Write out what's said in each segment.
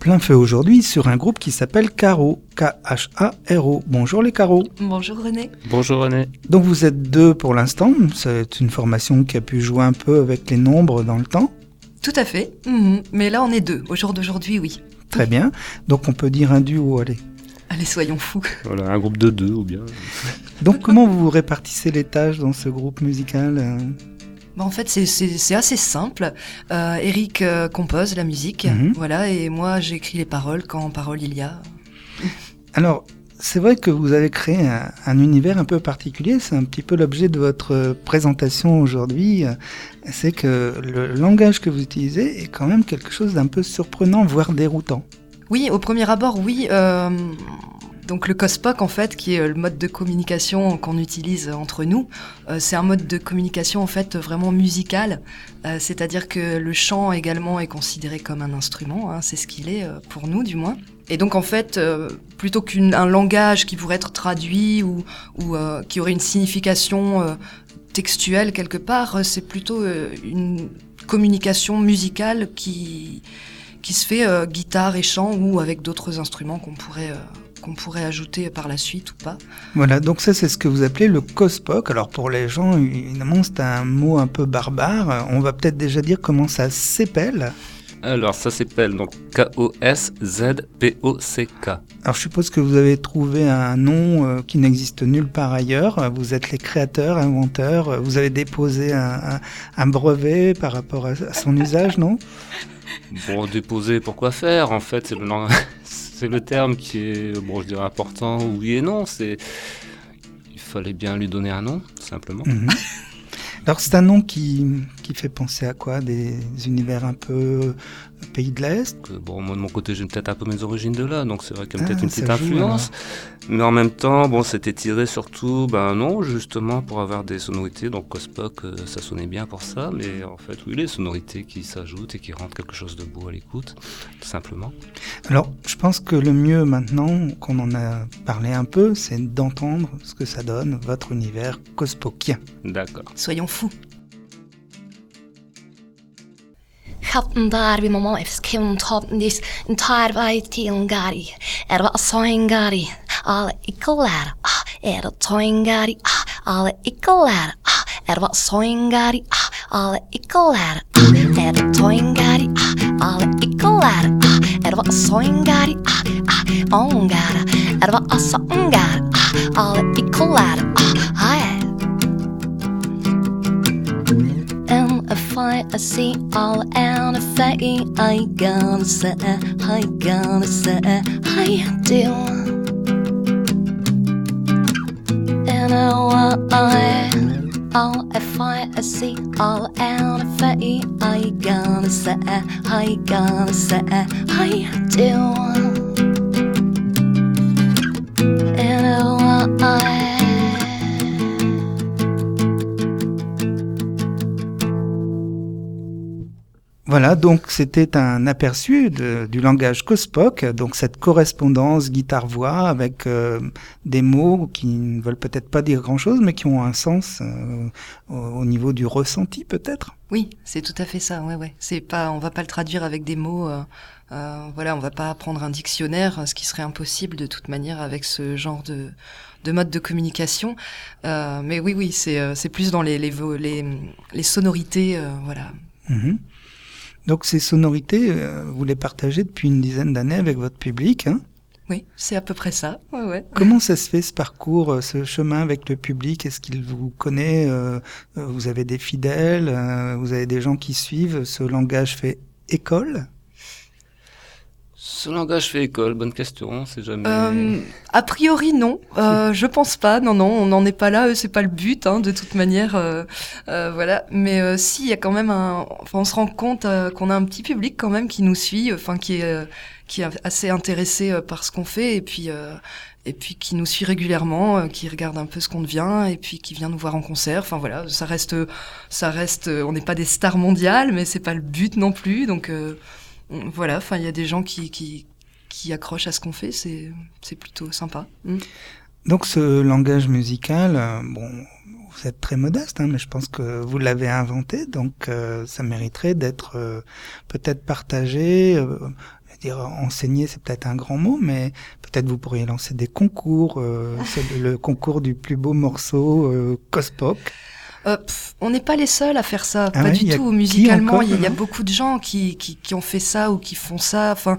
plein feu aujourd'hui sur un groupe qui s'appelle Charo, K-H-A-R-O. Bonjour les Charo. Bonjour René. Bonjour René. Donc vous êtes deux pour l'instant, c'est une formation qui a pu jouer un peu avec les nombres dans le temps. Tout à fait, mais là on est deux, au jour d'aujourd'hui oui. Très bien, donc on peut dire un duo, allez. Allez, soyons fous. Voilà, un groupe de deux ou bien... Donc comment vous répartissez les tâches dans ce groupe musical ? En fait, c'est assez simple. Eric compose la musique, voilà, et moi j'écris les paroles quand parole il y a. Alors, c'est vrai que vous avez créé un univers un peu particulier, c'est un petit peu l'objet de votre présentation aujourd'hui, c'est que le langage que vous utilisez est quand même quelque chose d'un peu surprenant, voire déroutant. Oui, au premier abord, oui. Donc le COSPOC, en fait, qui est le mode de communication qu'on utilise entre nous, c'est un mode de communication en fait vraiment musical, c'est-à-dire que le chant également est considéré comme un instrument, c'est ce qu'il est pour nous du moins. Et donc en fait, plutôt qu'un langage qui pourrait être traduit ou qui aurait une signification textuelle quelque part, c'est plutôt une communication musicale qui se fait guitare et chant ou avec d'autres instruments qu'on pourrait ajouter par la suite ou pas. Voilà, donc ça c'est ce que vous appelez le COSPOC. Alors pour les gens, évidemment, c'est un mot un peu barbare. On va peut-être déjà dire comment ça s'épelle. Alors ça s'appelle donc K-O-S-Z-P-O-C-K. Alors je suppose que vous avez trouvé un nom qui n'existe nulle part ailleurs. Vous êtes les créateurs, inventeurs. Vous avez déposé un brevet par rapport à son usage, non ? Bon, déposer, pourquoi faire ? En fait, c'est le terme qui est, bon, je dirais important, oui et non. Il fallait bien lui donner un nom, tout simplement. Alors c'est un nom qui fait penser à quoi ? Des univers un peu pays de l'Est ? Bon, moi de mon côté, j'ai peut-être un peu mes origines de là, donc c'est vrai qu'il y a peut-être une petite ça joue, influence. Mais en même temps, bon, c'était tiré surtout, non, justement pour avoir des sonorités. Donc COSPOC, ça sonnait bien pour ça, mais en fait, oui, les sonorités qui s'ajoutent et qui rendent quelque chose de beau à l'écoute, tout simplement. Alors, je pense que le mieux maintenant qu'on en a parlé un peu, c'est d'entendre ce que ça donne, votre univers COSPOCien. D'accord. Soyons fous. Hatten där vid mamma efskim topnis en tarvaj till gari. Var soingari, alla ikolär. Era toingari, alla ikolär. Var soingari, alla ikolär. Era toingari, alla ikolär. Var soingari, ongara. Var songar, alla ikolär. If I see all and if I gonna say, I do. And all if I see all and if I gonna say, I do. And Voilà, donc c'était un aperçu du langage COSPOC, donc cette correspondance guitare-voix avec des mots qui ne veulent peut-être pas dire grand-chose, mais qui ont un sens au niveau du ressenti peut-être. Oui, c'est tout à fait ça. Ouais. On va pas le traduire avec des mots. Voilà, on va pas prendre un dictionnaire, ce qui serait impossible de toute manière avec ce genre de mode de communication. Mais oui, c'est plus dans les sonorités, voilà. Donc ces sonorités, vous les partagez depuis une dizaine d'années avec votre public, hein ? Oui, c'est à peu près ça. Ouais. Comment ça se fait ce parcours, ce chemin avec le public ? Est-ce qu'il vous connaît ? Vous avez des fidèles ? Vous avez des gens qui suivent ? Ce langage fait école ? Ce langage fait école, bonne question, c'est jamais... A priori, non. Je pense pas. Non, on n'en est pas là. C'est pas le but, de toute manière. Voilà. Mais si, il y a quand même on se rend compte qu'on a un petit public quand même qui nous suit, qui est assez intéressé par ce qu'on fait, et puis qui nous suit régulièrement, qui regarde un peu ce qu'on devient, et puis qui vient nous voir en concert. Enfin voilà, ça reste. On n'est pas des stars mondiales, mais c'est pas le but non plus. Donc voilà, il y a des gens qui accrochent à ce qu'on fait, c'est plutôt sympa. Donc ce langage musical, vous êtes très modeste, mais je pense que vous l'avez inventé, donc ça mériterait d'être peut-être partagé, dire enseigner, c'est peut-être un grand mot, mais peut-être vous pourriez lancer des concours. C'est le concours du plus beau morceau Cospoc. On n'est pas les seuls à faire ça, Ah pas ouais, du y a tout. qui Musicalement, encore, il y a non beaucoup de gens qui ont fait ça ou qui font ça. Enfin,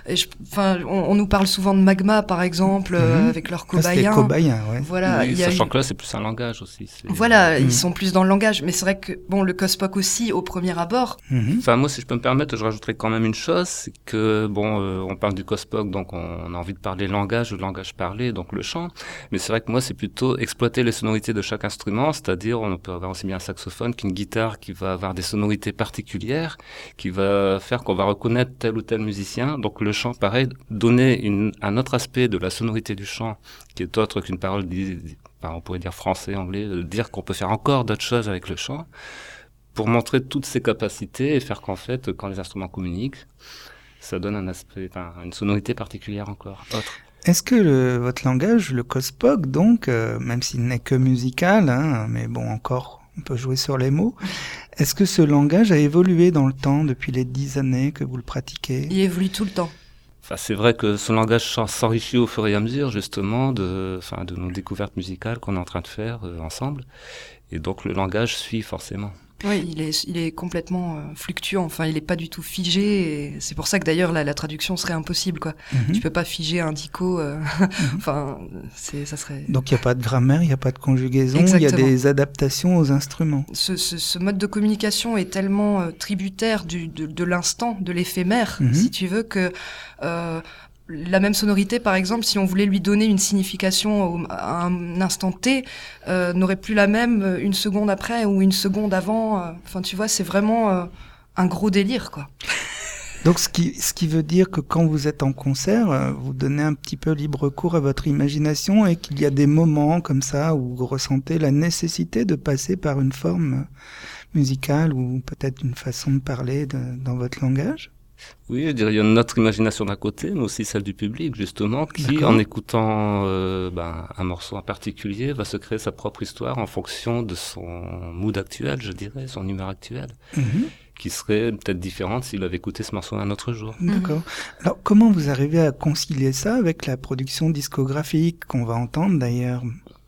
on nous parle souvent de Magma, par exemple, avec leurs Ah, c'est les cobayens. cobayens, ouais. Voilà, Oui, il y a sachant eu- que là, c'est plus un langage aussi. Voilà, ils sont plus dans le langage. Mais c'est vrai que le Cospoc aussi, au premier abord. Mhm. Enfin, moi, si je peux me permettre, je rajouterais quand même une chose, c'est que, on parle du Cospoc, donc on a envie de parler langage ou langage parlé, donc le chant. Mais c'est vrai que moi, c'est plutôt exploiter les sonorités de chaque instrument, c'est-à-dire, on peut avoir aussi bien un saxophone qu'une guitare qui va avoir des sonorités particulières, qui va faire qu'on va reconnaître tel ou tel musicien. Donc le chant, pareil, donner un autre aspect de la sonorité du chant, qui est autre qu'une parole, on pourrait dire français, anglais, dire qu'on peut faire encore d'autres choses avec le chant, pour montrer toutes ses capacités et faire qu'en fait, quand les instruments communiquent, ça donne un aspect, une sonorité particulière encore, autre. Est-ce que votre langage, le Cospoc, donc, même s'il n'est que musical, hein, mais bon, encore, on peut jouer sur les mots, est-ce que ce langage a évolué dans le temps depuis les 10 années que vous le pratiquez ? Il évolue tout le temps. Enfin, c'est vrai que ce langage s'enrichit au fur et à mesure, justement, de nos découvertes musicales qu'on est en train de faire ensemble. Et donc, le langage suit forcément. Oui, il est complètement fluctuant. Enfin, il est pas du tout figé. Et c'est pour ça que d'ailleurs la traduction serait impossible, quoi. Tu peux pas figer un dico. Enfin, ça serait. Donc il n'y a pas de grammaire, il n'y a pas de conjugaison, il y a Exactement. des adaptations aux instruments. Ce mode de communication est tellement tributaire de l'instant, de l'éphémère, Mhm. si tu veux, que la même sonorité, par exemple, si on voulait lui donner une signification à un instant T, n'aurait plus la même une seconde après ou une seconde avant. Enfin, tu vois, c'est vraiment un gros délire, quoi. Donc ce qui veut dire que quand vous êtes en concert, vous donnez un petit peu libre cours à votre imagination et qu'il y a des moments comme ça où vous ressentez la nécessité de passer par une forme musicale ou peut-être une façon de parler dans votre langage. Oui, je dirais il y a notre imagination d'un côté, mais aussi celle du public, justement, qui, D'accord. en écoutant un morceau en particulier, va se créer sa propre histoire en fonction de son mood actuel, je dirais, son humeur actuelle, qui serait peut-être différente s'il avait écouté ce morceau un autre jour. D'accord. Alors comment vous arrivez à concilier ça avec la production discographique qu'on va entendre d'ailleurs ?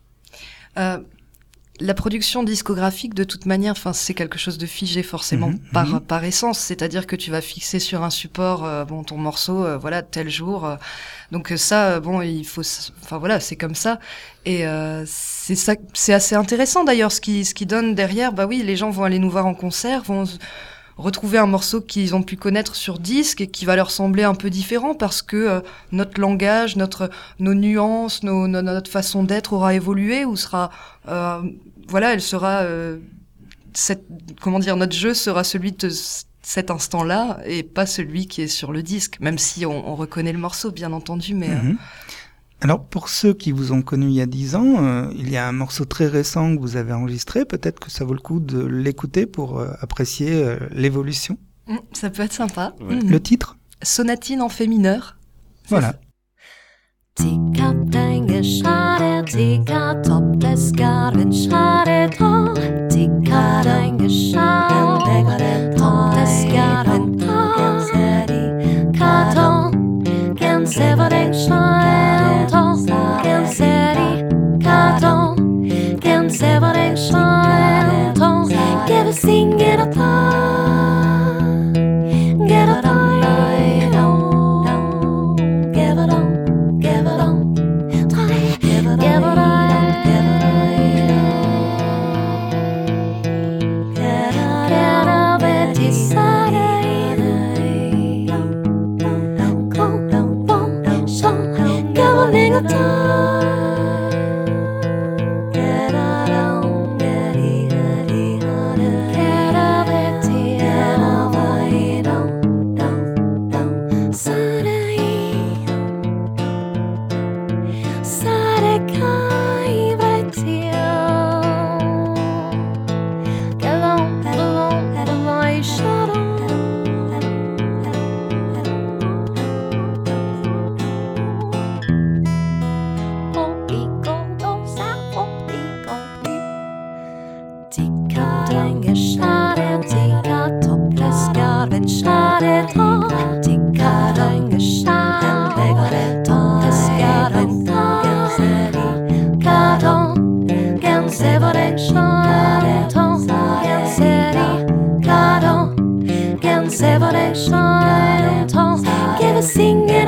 La production discographique, de toute manière, enfin, c'est quelque chose de figé forcément par essence. C'est-à-dire que tu vas fixer sur un support, ton morceau, voilà, tel jour. Donc ça, il faut, enfin voilà, c'est comme ça. Et c'est ça, c'est assez intéressant d'ailleurs. Ce qui donne derrière, bah oui, les gens vont aller nous voir en concert, vont retrouver un morceau qu'ils ont pu connaître sur disque et qui va leur sembler un peu différent parce que notre langage, nos nuances, notre façon d'être aura évolué ou sera, elle sera, notre jeu sera celui de cet instant-là et pas celui qui est sur le disque, même si on reconnaît le morceau, bien entendu, mais... Alors, pour ceux qui vous ont connu il y a 10 ans, il y a un morceau très récent que vous avez enregistré. Peut-être que ça vaut le coup de l'écouter pour apprécier l'évolution. Ça peut être sympa. Ouais. Le titre ? Sonatine en Fé mineur. Voilà. Tika denge shade, tika topless garden shade ta. Tika denge shade, topless garden ta. Katon, gen severing shade ta. Gen seri, katon, gen severing shade ta. Get a sing, get a ta. Get a ta. Tika topless garden shade ta. Tika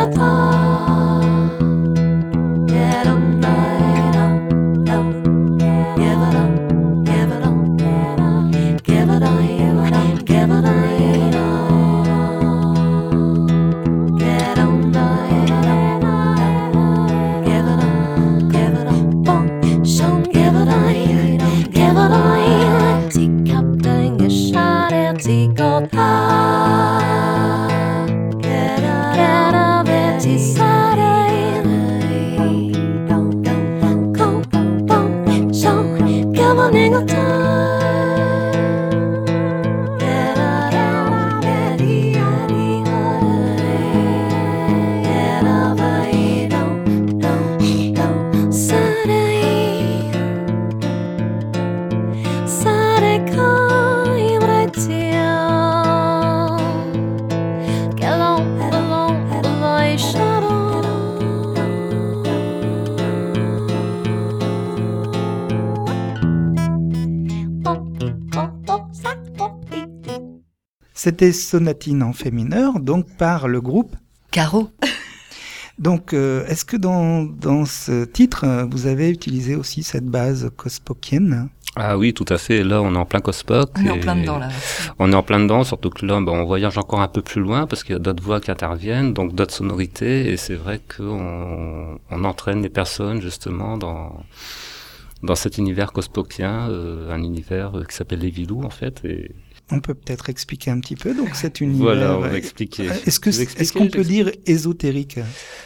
C'était Sonatine en Fé mineur, donc par le groupe Caro. Donc, est-ce que dans ce titre, vous avez utilisé aussi cette base cospokienne ? Ah oui, tout à fait. Là, on est en plein Cospoc. On est en plein dedans, là. On est en plein dedans, surtout que là, on voyage encore un peu plus loin parce qu'il y a d'autres voix qui interviennent, donc d'autres sonorités. Et c'est vrai qu'on entraîne les personnes, justement, dans cet univers cospocien, un univers qui s'appelle les Vilous, en fait. Et on peut peut-être expliquer un petit peu, donc cet univers. Voilà, on va expliquer. Est-ce qu'on peut dire ésotérique ?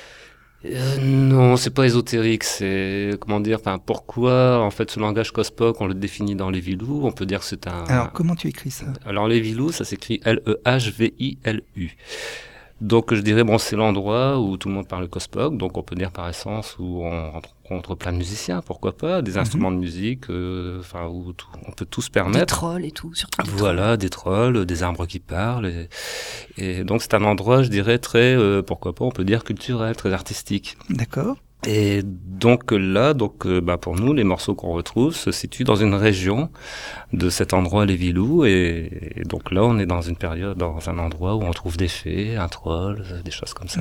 Non, c'est pas ésotérique, c'est, comment dire, pourquoi, en fait, ce langage cospoc, on le définit dans les Vilous, on peut dire que c'est un... Alors, comment tu écris ça ? Alors, les Vilous, ça s'écrit L-E-H-V-I-L-U. Donc, je dirais, c'est l'endroit où tout le monde parle cospoc, donc on peut dire par essence où on rencontre plein de musiciens, pourquoi pas, des instruments de musique, où on peut tout se permettre. Des trolls et tout, surtout. Voilà, des trolls, des arbres qui parlent. Et donc, c'est un endroit, je dirais, très, pourquoi pas, on peut dire culturel, très artistique. D'accord. Et donc là, pour nous, les morceaux qu'on retrouve se situent dans une région de cet endroit, les Vilous, et donc là, on est dans une période, dans un endroit où on trouve des fées, un troll, des choses comme ça.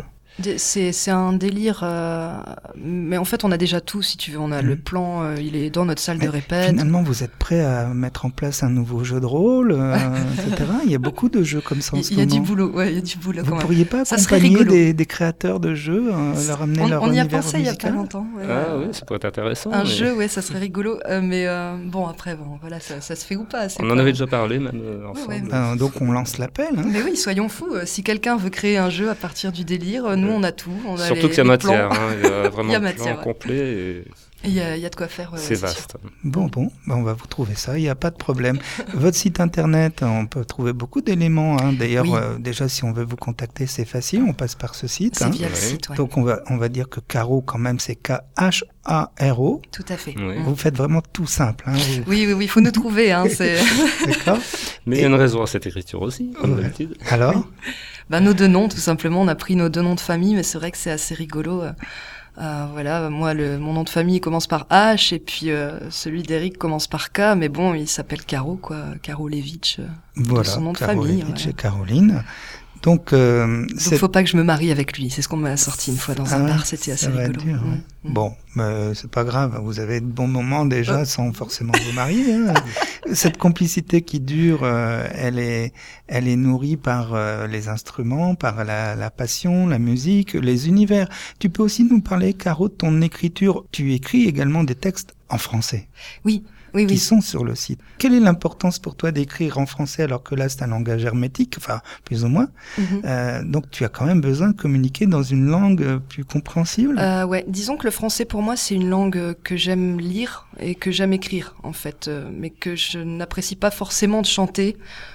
C'est un délire, mais en fait on a déjà tout, si tu veux, on a le plan, il est dans notre salle de répète. Finalement vous êtes prêt à mettre en place un nouveau jeu de rôle, etc. Il y a beaucoup de jeux comme ça en ce moment. Il y a du boulot, il y a du boulot. Vous pourriez pas accompagner des créateurs de jeux, leur amener leur univers musical ? On y a pensé il y a pas longtemps. Ah oui, ça pourrait être intéressant. Un jeu, ça serait rigolo, mais après, voilà, ça se fait ou pas. On en avait déjà parlé même ensemble. Donc on lance l'appel. Hein. Mais oui, soyons fous, si quelqu'un veut créer un jeu à partir du délire, nous on a tout. Surtout qu'il y a matière, il y a vraiment un plan complet. Et... Il y a de quoi faire. c'est vaste. Bon, on va vous trouver ça, il n'y a pas de problème. Votre site internet, on peut trouver beaucoup d'éléments. Hein. D'ailleurs, déjà, si on veut vous contacter, c'est facile, on passe par ce site. C'est via le site, ouais. Donc, on va dire que Caro, quand même, c'est K-H-A-R-O. Tout à fait. Oui. Vous faites vraiment tout simple. Hein, Oui, il faut nous trouver. Hein, D'accord. Mais il y a une raison à cette écriture aussi, comme d'habitude. Alors nos deux noms, tout simplement. On a pris nos deux noms de famille, mais c'est vrai que c'est assez rigolo. Voilà, moi, mon nom de famille commence par H, et puis celui d'Eric commence par K, mais bon, il s'appelle Caro, quoi. Caro Levitch, son nom de famille. Levitch et Caroline. Donc, faut pas que je me marie avec lui. C'est ce qu'on m'a sorti une fois dans un bar. C'était assez rigolo. Dur, hein. Bon, c'est pas grave. Vous avez de bons moments déjà sans forcément vous marier. Hein. Cette complicité qui dure, elle est nourrie par les instruments, par la passion, la musique, les univers. Tu peux aussi nous parler, Caro, de ton écriture. Tu écris également des textes en français. Oui. Qui sont sur le site. Quelle est l'importance pour toi d'écrire en français alors que là c'est un langage hermétique, enfin plus ou moins. Donc tu as quand même besoin de communiquer dans une langue plus compréhensible. Disons que le français pour moi c'est une langue que j'aime lire et que j'aime écrire en fait, mais que je n'apprécie pas forcément de chanter.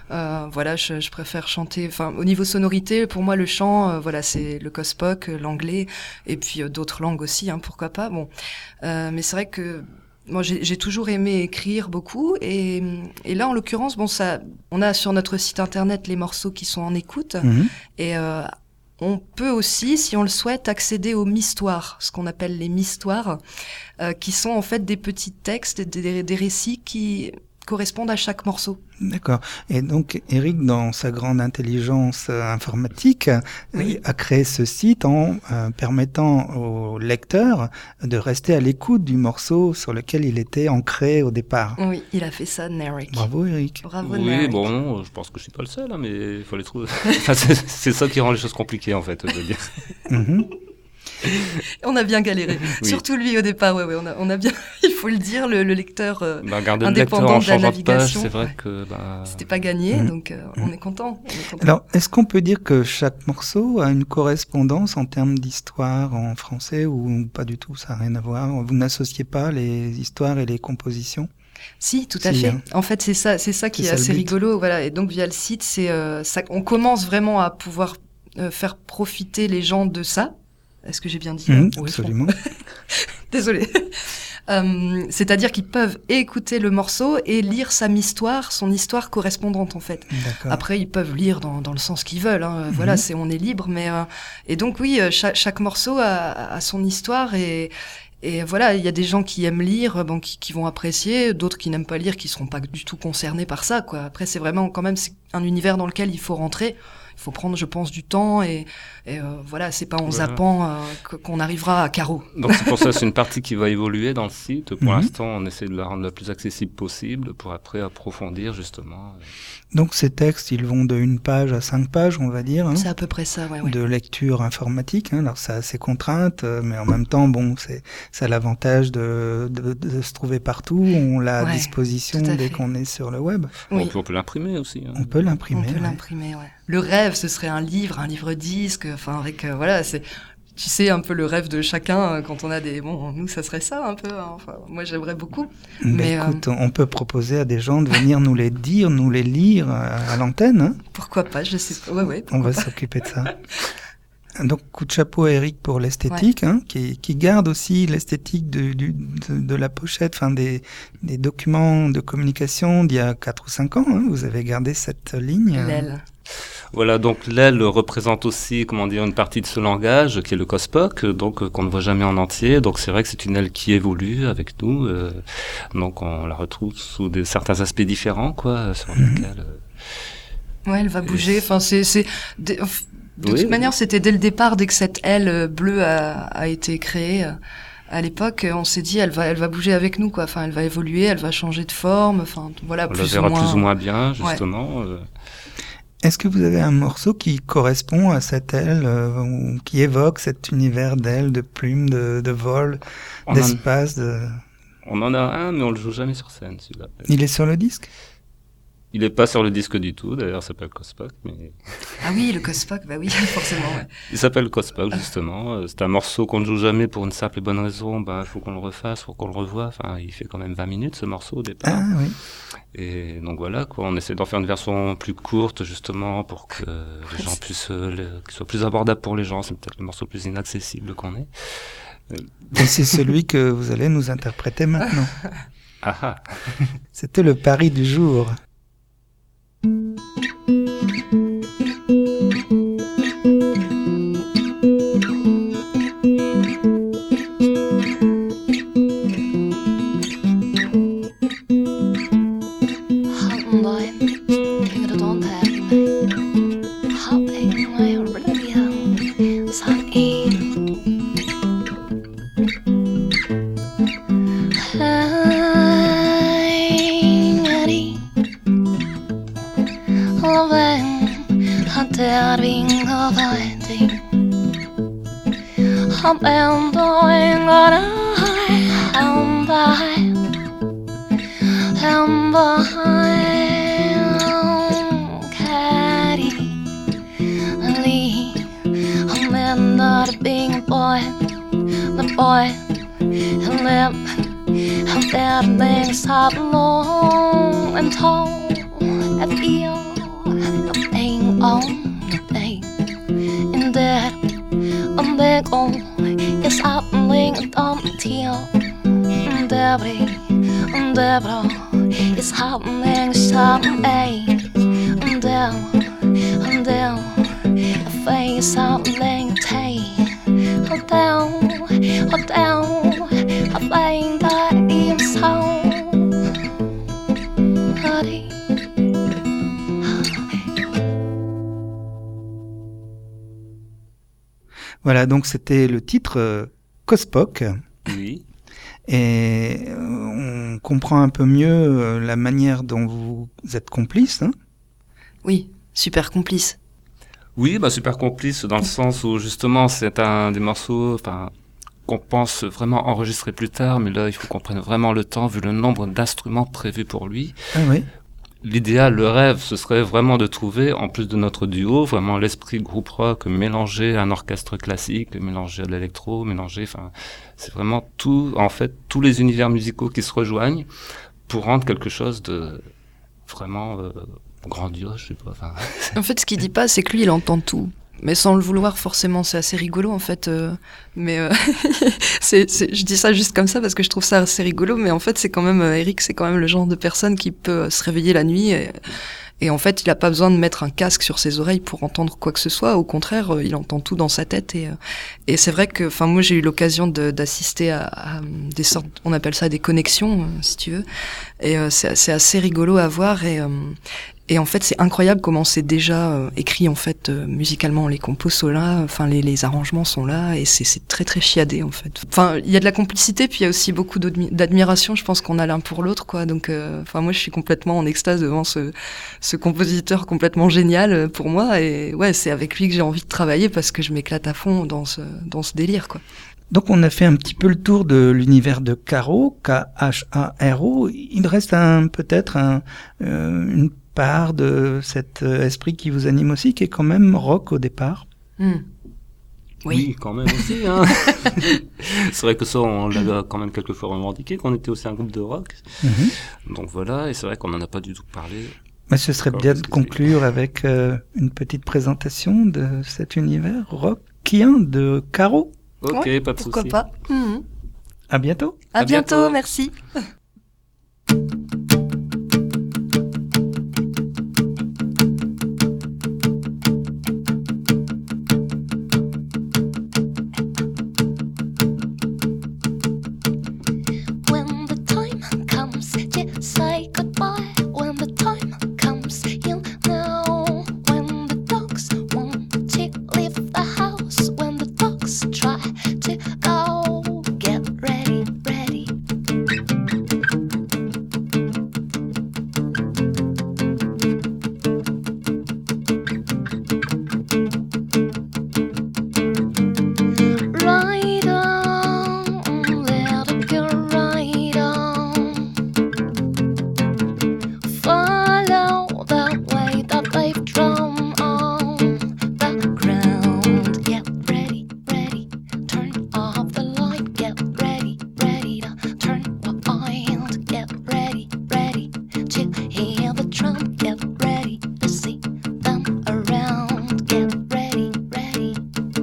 Je préfère chanter. Enfin, au niveau sonorité, pour moi le chant, c'est le cospoc, l'anglais et puis d'autres langues aussi, hein, pourquoi pas. Bon, mais c'est vrai que moi, j'ai toujours aimé écrire beaucoup, et là, en l'occurrence, on a sur notre site internet les morceaux qui sont en écoute, et on peut aussi, si on le souhaite, accéder aux mistoires, ce qu'on appelle les mistoires, qui sont en fait des petits textes, des récits qui correspondent à chaque morceau. D'accord. Et donc, Eric, dans sa grande intelligence informatique, a créé ce site en permettant au lecteur de rester à l'écoute du morceau sur lequel il était ancré au départ. Oui, il a fait ça, Narek. Bravo, Eric. Bravo, Oui, Narek. bon, non, je pense que je suis pas le seul, hein, mais il faut les trouver. Enfin, c'est ça qui rend les choses compliquées, en fait, je veux dire. Mhm. On a bien galéré. Oui. Surtout lui au départ, ouais, on a bien, il faut le dire, le lecteur Garder le lecteur indépendant en de la changeant de page, navigation. c'est vrai Ouais. que... C'était pas gagné, donc on est content. Alors, est-ce qu'on peut dire que chaque morceau a une correspondance en termes d'histoire en français ou pas du tout, ça n'a rien à voir? Vous n'associez pas les histoires et les compositions? Si, tout à Si, fait. hein. En fait, c'est ça qui est ça le assez but. rigolo. Voilà. Et donc via le site, on commence vraiment à pouvoir faire profiter les gens de ça. Est-ce que j'ai bien dit? Oui, absolument. Désolée. C'est-à-dire qu'ils peuvent écouter le morceau et lire son histoire correspondante en fait. D'accord. Après, ils peuvent lire dans le sens qu'ils veulent. Hein. Voilà, on est libre. Mais et donc oui, chaque morceau a son histoire et voilà, il y a des gens qui aiment lire, qui vont apprécier, d'autres qui n'aiment pas lire, qui seront pas du tout concernés par ça, quoi. Après, c'est vraiment quand même un univers dans lequel il faut rentrer. Il faut prendre, je pense, du temps et voilà, c'est pas en zappant qu'on arrivera à carreau. Donc c'est pour ça, c'est une partie qui va évoluer dans le site. Pour l'instant, on essaie de la rendre la plus accessible possible pour après approfondir justement. Donc ces textes, ils vont de 1 page à 5 pages, on va dire. Hein, c'est à peu près ça, ouais. De lecture informatique. Hein. Alors ça a ses contraintes, mais en même temps, bon, ça a l'avantage de se trouver partout. On l'a à disposition dès qu'on est sur le web. Oui. On peut l'imprimer aussi. Hein. On peut l'imprimer. On peut l'imprimer, ouais. Le rêve, ce serait un livre disque. Enfin, avec voilà, c'est. Tu sais, un peu le rêve de chacun quand on a des... Bon, nous, ça serait ça un peu. Hein. Enfin, moi, j'aimerais beaucoup. Mais écoute, on peut proposer à des gens de venir nous les lire à l'antenne. Hein. Pourquoi pas, je sais pas. Ouais, on va s'occuper de ça. Donc, coup de chapeau à Eric pour l'esthétique, hein, qui garde aussi l'esthétique de la pochette, enfin des documents de communication d'il y a 4 ou 5 ans. Hein. Vous avez gardé cette ligne. L'aile. Voilà, donc l'aile représente aussi, une partie de ce langage qui est le COSPOC, donc qu'on ne voit jamais en entier. Donc c'est vrai que c'est une aile qui évolue avec nous. Donc on la retrouve sous certains aspects différents, quoi, sur lesquels. Ouais, elle va bouger. Enfin, de toute manière, c'était dès le départ, dès que cette aile bleue a été créée. À l'époque, on s'est dit, elle va bouger avec nous, quoi. Enfin, elle va évoluer, elle va changer de forme. Enfin, voilà, on la verra plus ou moins bien, justement. Ouais. Est-ce que vous avez un morceau qui correspond à cette aile, ou qui évoque cet univers d'aile, de plumes, de vol, d'espace On en a un, mais on le joue jamais sur scène, celui-là. Il est sur le disque? Il est pas sur le disque du tout, d'ailleurs, ça s'appelle COSPOC, mais... Ah oui, le COSPOC, bah oui, forcément, ouais. Il s'appelle COSPOC, justement. C'est un morceau qu'on ne joue jamais pour une simple et bonne raison. Il faut qu'on le refasse, faut qu'on le revoie. Enfin, il fait quand même 20 minutes, ce morceau, au départ. Ah oui. Et donc voilà, quoi. On essaie d'en faire une version plus courte, justement, pour que les gens puissent, qu'il soit plus abordable pour les gens. C'est peut-être le morceau le plus inaccessible qu'on ait. Et c'est celui que vous allez nous interpréter maintenant. Ah. C'était le pari du jour. Voilà, donc c'était le titre Cospoc. Oui. Et on comprend un peu mieux la manière dont vous êtes complice. Hein. Oui, super complice. Oui, super complice dans le sens où justement c'est un des morceaux qu'on pense vraiment enregistrer plus tard, mais là il faut qu'on prenne vraiment le temps vu le nombre d'instruments prévus pour lui. Ah oui. L'idéal, le rêve, ce serait vraiment de trouver, en plus de notre duo, vraiment l'esprit groupe rock mélangé à un orchestre classique, mélangé à de l'électro, c'est vraiment tout, en fait, tous les univers musicaux qui se rejoignent pour rendre quelque chose de vraiment grandiose, je sais pas. En fait, ce qu'il dit pas, c'est que lui, il entend tout. Mais sans le vouloir, forcément, c'est assez rigolo, en fait. Je dis ça juste comme ça parce que je trouve ça assez rigolo, mais en fait, c'est quand même, Eric, c'est quand même le genre de personne qui peut se réveiller la nuit et en fait, il a pas besoin de mettre un casque sur ses oreilles pour entendre quoi que ce soit. Au contraire, il entend tout dans sa tête et c'est vrai que, moi, j'ai eu l'occasion d'assister à des sortes, on appelle ça des connexions, si tu veux. Et c'est assez rigolo à voir et en fait, c'est incroyable comment c'est déjà écrit, en fait, musicalement. Les compos sont là, les arrangements sont là, et c'est très, très chiadé, en fait. Il y a de la complicité, puis il y a aussi beaucoup d'admiration. Je pense qu'on a l'un pour l'autre, quoi. Donc, moi, je suis complètement en extase devant ce compositeur complètement génial pour moi. Et ouais, c'est avec lui que j'ai envie de travailler parce que je m'éclate à fond dans ce délire, quoi. Donc on a fait un petit peu le tour de l'univers de Charo, K-H-A-R-O. Il reste peut-être une part de cet esprit qui vous anime aussi, qui est quand même rock au départ. Oui, quand même aussi. Hein. C'est vrai que ça, on l'a quand même quelques fois revendiqué, qu'on était aussi un groupe de rock. Donc voilà, et c'est vrai qu'on n'en a pas du tout parlé. Mais ce serait bien de conclure avec une petite présentation de cet univers rockien de Charo. Ok, ouais, pas de souci. Pourquoi pas. À bientôt. À bientôt, merci. When the time comes to say goodbye, when the time comes, you'll know. When the dogs want to leave the house, when the dogs try to go, get ready, ready. Ride on, let it go, ride on. Follow the way that they've drawn on the ground. Get ready, ready. Turn off the light. Get ready, ready to turn wild. Get ready, ready to hear the drum. Get ready to see them around. Get ready, ready.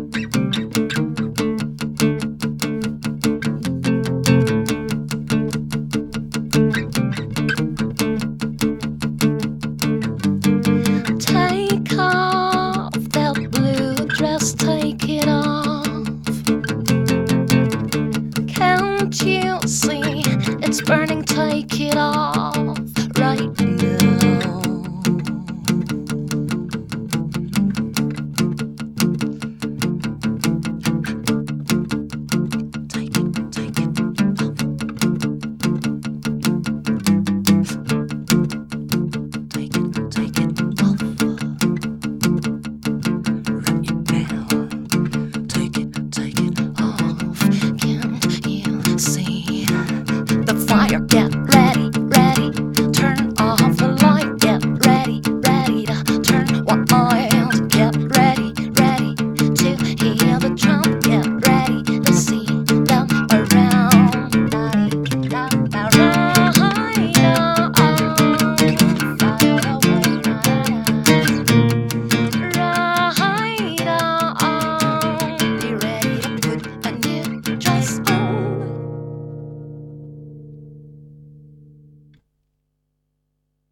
Take off that blue dress, take it off. Can't you see it's burning? Take it off.